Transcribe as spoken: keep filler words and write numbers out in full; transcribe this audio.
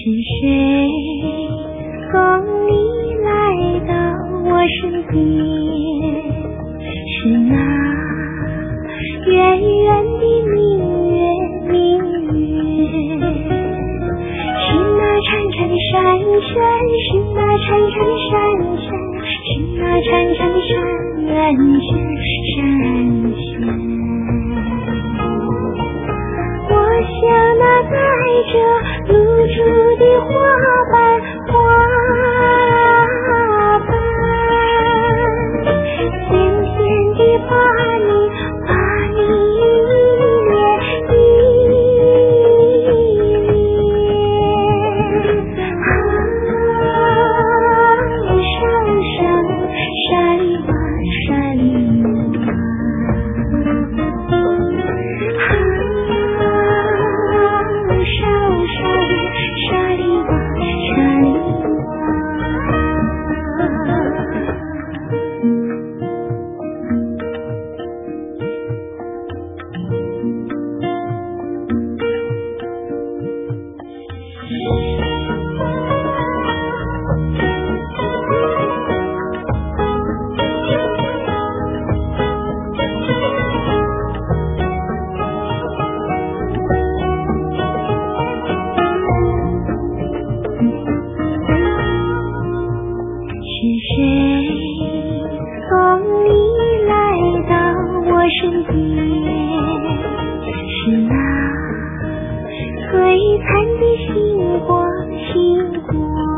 谁送你来到我身边？是那远远的明月，明月，是那潺潺的山泉，是那潺潺的山泉，是那潺潺的山泉，山泉。我像那带着露珠的花瓣，花瓣，甜甜地把你，把你依恋，依恋。啊，山上山里弯，山里弯。是谁送你来到我身边？是那璀璨的星光，星光，